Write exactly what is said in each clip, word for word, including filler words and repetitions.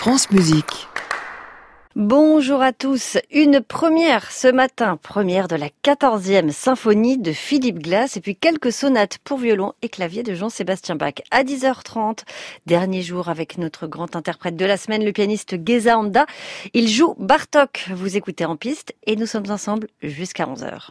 France Musique. Bonjour à tous. Une première ce matin, première de la quatorzième symphonie de Philippe Glass et puis quelques sonates pour violon et clavier de Jean-Sébastien Bach. À dix heures trente, dernier jour avec notre grand interprète de la semaine, le pianiste Geza Anda. Il joue Bartók. Vous écoutez En Piste et nous sommes ensemble jusqu'à onze heures.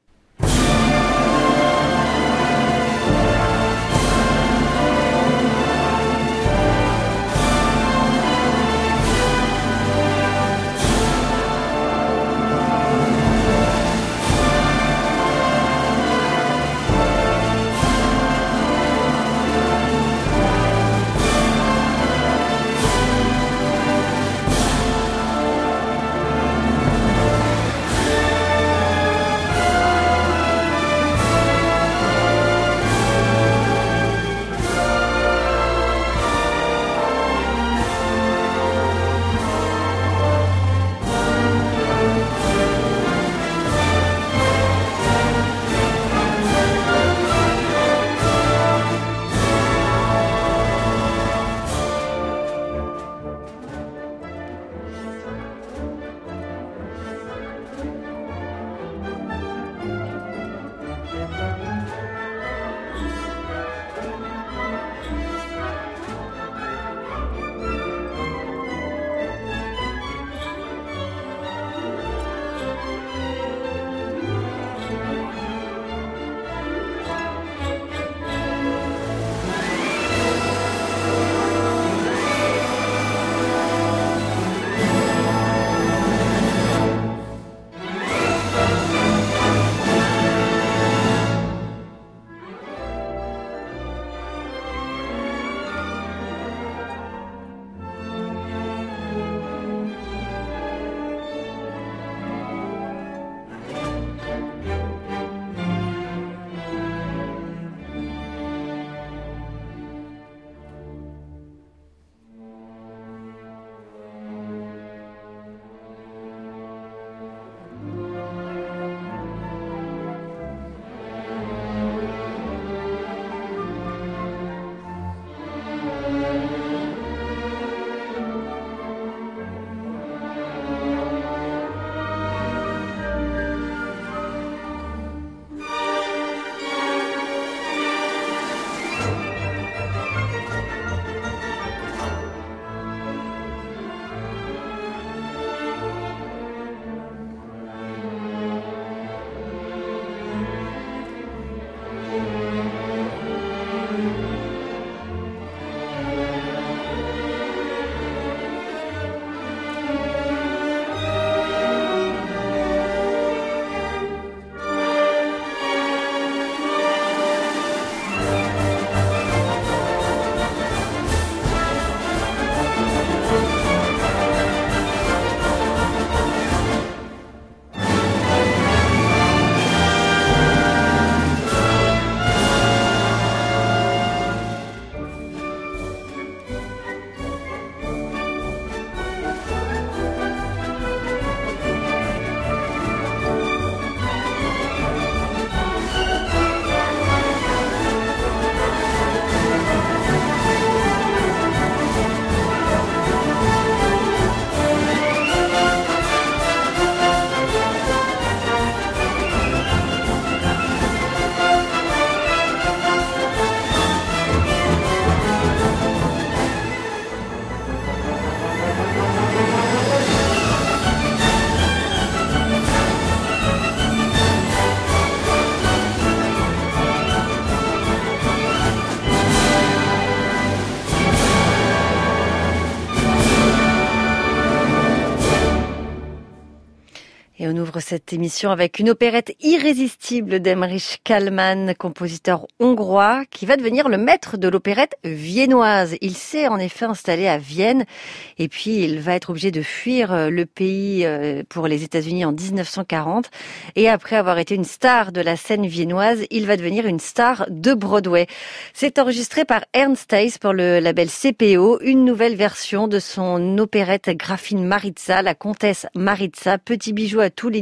Et on ouvre cette émission avec une opérette irrésistible d'Emrich Kálmán, compositeur hongrois, qui va devenir le maître de l'opérette viennoise. Il s'est en effet installé à Vienne, et puis il va être obligé de fuir le pays pour les États-Unis en dix-neuf cent quarante. Et après avoir été une star de la scène viennoise, il va devenir une star de Broadway. C'est enregistré par Ernst Hays pour le label C P O, une nouvelle version de son opérette Grafine Maritza, la comtesse Maritza, petit bijou à tous les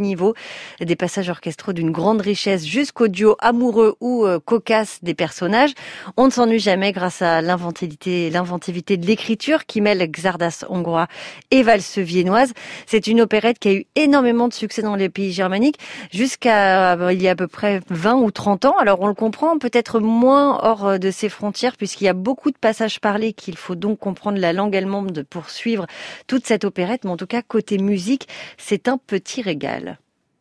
niveaux, des passages orchestraux d'une grande richesse jusqu'au duo amoureux ou euh, cocasse des personnages. On ne s'ennuie jamais grâce à l'inventivité, l'inventivité de l'écriture qui mêle Czardas hongrois et valse viennoise. C'est une opérette qui a eu énormément de succès dans les pays germaniques jusqu'à euh, il y a à peu près vingt ou trente ans. Alors on le comprend, peut-être moins hors de ses frontières puisqu'il y a beaucoup de passages parlés qu'il faut donc comprendre la langue allemande pour suivre toute cette opérette. Mais en tout cas, côté musique, c'est un petit régal.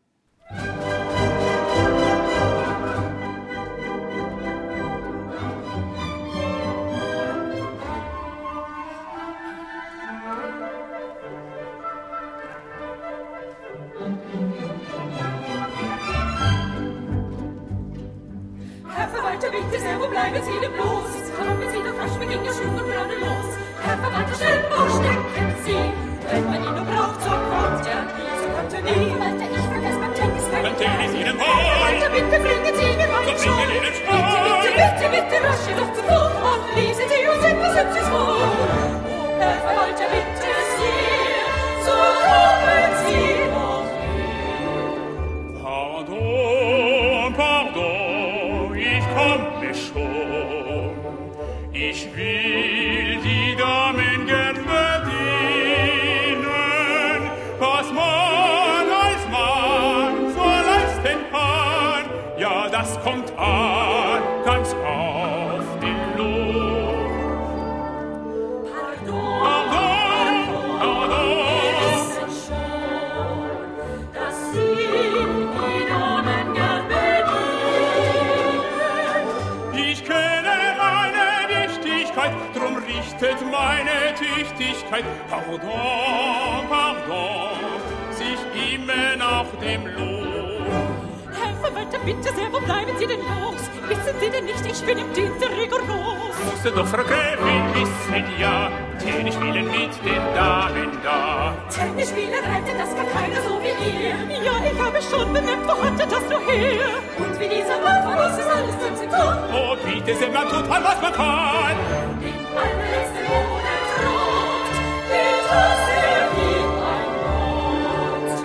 Bitte sehr, wo bleiben Sie denn bloß? Kommen Sie doch rasch, wir gehen ja schon gerade los. Herr Verwalter, schnell, wo stecken Sie? Wenn man ihn nur braucht, so kommt er nie, so kommt er nie. Verwalter, ich vergesse mein Tennis, mein Tennis Ihnen vor. Verwalter, bitte bringen Sie mir meinen Schau. Bitte, bitte, bitte, bitte, rasche doch zuvor. Und lesen Sie uns etwas Hübsches vor. Oh, Herr Verwalter, bitte sehr, so kommen Sie doch nie. Pardon, pardon, ich komme schon. Ich will die Damen gern bedienen, was man als Mann so leisten kann. Ja, das kommt an, ganz auf den Lohn. Pardon, Pardon, pardon. wir wissen schon, dass Sie die Damen gern bedienen. Ich kenne meine Wichtigkeit, drum richtet meine Tüchtigkeit. Pardon, pardon, sich immer nach dem Lohn. Herr Verwalter, bitte sehr, wo bleiben Sie denn los? Wissen Sie denn nicht, ich bin im Dienste rigoros. Musste doch Frau Gräfin wissen, ja, Tennis spielen mit den Damen da. Tennis spielen reitet das gar keiner so wie ihr. Ja, ich habe schon bemerkt, wo hatte das nur her? Und wie dieser Mann von uns ist alles ganz im Ton. Oh, bitte sehr, man tut halt, was man kann. Den allerletzten Monat rockt, geht das er wie ein Gott.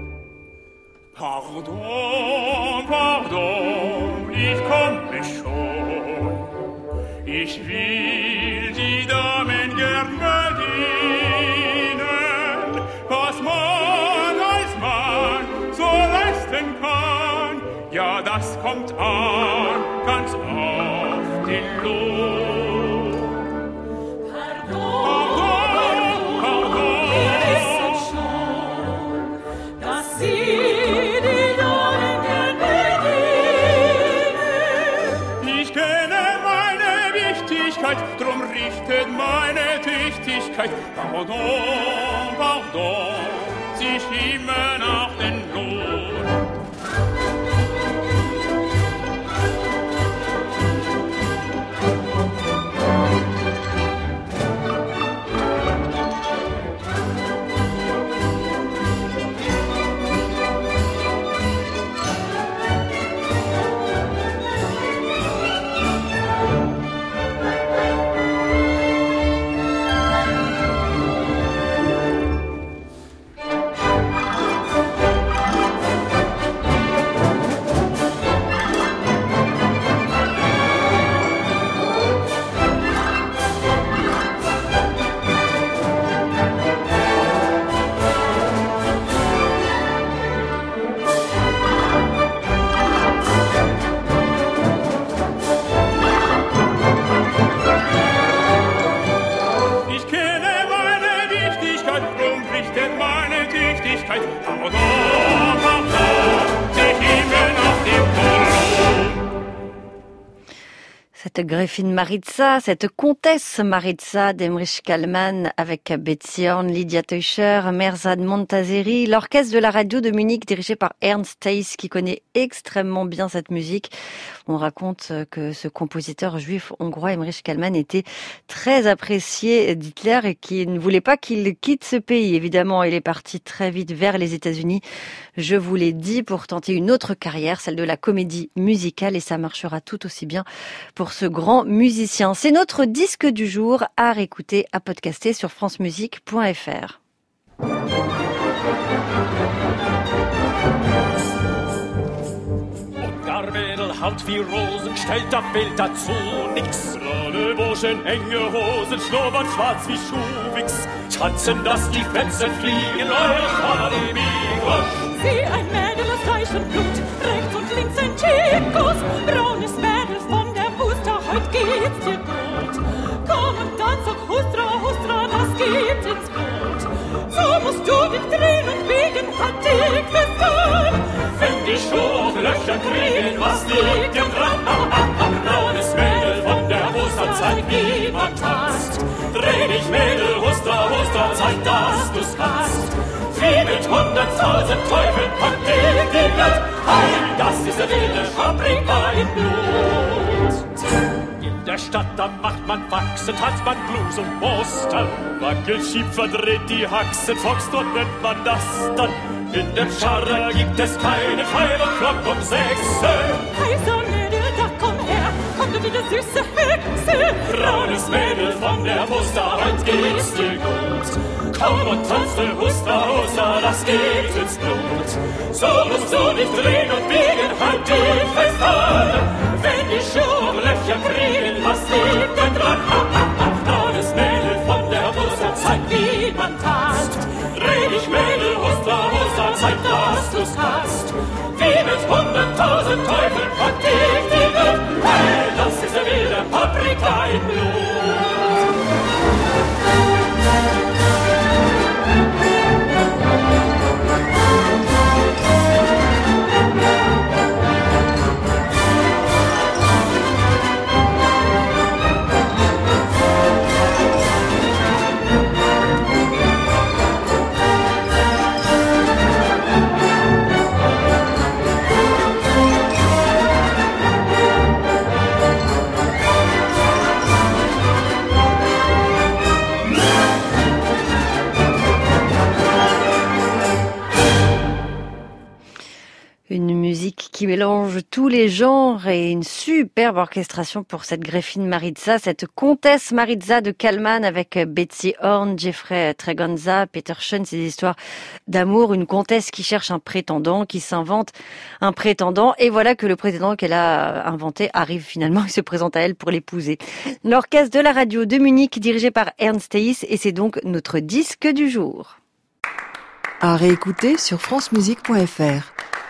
Pardon, pardon, ich komme schon. Ich will die Damen gern bedienen, was man als Mann so leisten kann. Ja, das kommt an, ganz auf den Lohn. Pardon, Pardon, pardon. wir wissen schon, dass Sie die Damen gern bedienen. Ich kenne meine Wichtigkeit, drum richtet meine Tüchtigkeit. Pardon, pardon, sich immer nach den Lohn. Ich kenne meine Wichtigkeit, drum richtet meine Tüchtigkeit. Pardon, pardon, sich immer nach dem Lohn. Cette Gräfin Maritza, cette comtesse Maritza d'Emrich Kallmann avec Betsy Horn, Lydia Teuscher, Merzad Montazeri, l'orchestre de la radio de Munich dirigé par Ernst Theis qui connaît extrêmement bien cette musique. On raconte que ce compositeur juif hongrois Emrich Kallmann était très apprécié d'Hitler et qui ne voulait pas qu'il quitte ce pays. Évidemment, il est parti très vite vers les États-Unis, je vous l'ai dit, pour tenter une autre carrière, celle de la comédie musicale, et ça marchera tout aussi bien pour ce grand musicien. C'est notre disque du jour à réécouter, à podcaster sur francemusique point f r. Und gar Mädel Haut wie Rosen, stellt da fehlt dazu nix. Rolle Burschen, enge Hosen, Schnurrbart schwarz wie Schuhwix. Tanzen, dass die Fetzen fliegen, euch Haribigos. Sieh ein Mädel aus Fleisch und Blut, rechts und links ein Chicos. Braunes Mädel von der Huster, heut geht's dir gut. Komm und tanz auch Hustra, Hustra, das geht ins Blut. So musst du dich drehen und biegen, hat dich festgehalten. Wenn die Schuhe auf Löcher kriegen, was liegt dir dran? Braunes Mädel von der Huster, zeig wie man tanzt. Dreh dich Mädel, Hustra, Hustra, zeig, dass du's kannst. Wie mit hunderttausend Teufeln packt dich die Welt. Hey, das ist der wilde Paprika im Blut. In der Stadt, da macht man Faxen, tanzt man Blues und Muster. Wackelt, schiebt, verdreht die Haxen, Foxtrot nennt man das dann. In der Scharre gibt es keine Five O'Clock um sechs. Heißer Mädel, da komm her, komm du wieder süße Hexe. Braunes Mädel von der Muster, heut geht's dir gut. Komm und tanze Hustra, Hustra, das geht ins Blut. So musst du dich drehen und biegen, halt dich fest an. Wenn die Schuhe Löcher kriegen, was liegt denn dran? Braunes Mädel von der Muster, zeig wie man tanzt. Dreh dich Mädel, Hustra, Hustra, zeig, dass du's hast. Wie mit hunderttausend Teufeln packt dich die Welt. Hey, das ist der wilde Paprika im Blut. Une musique qui mélange tous les genres et une superbe orchestration pour cette Gräfin Maritza, cette comtesse Maritza de Kalman avec Betsy Horn, Jeffrey Tregonza, Peter Schoen, ces histoires d'amour, une comtesse qui cherche un prétendant, qui s'invente un prétendant et voilà que le prétendant qu'elle a inventé arrive finalement et se présente à elle pour l'épouser. L'orchestre de la radio de Munich dirigé par Ernst Heiss et c'est donc notre disque du jour. À réécouter sur francemusique point f r.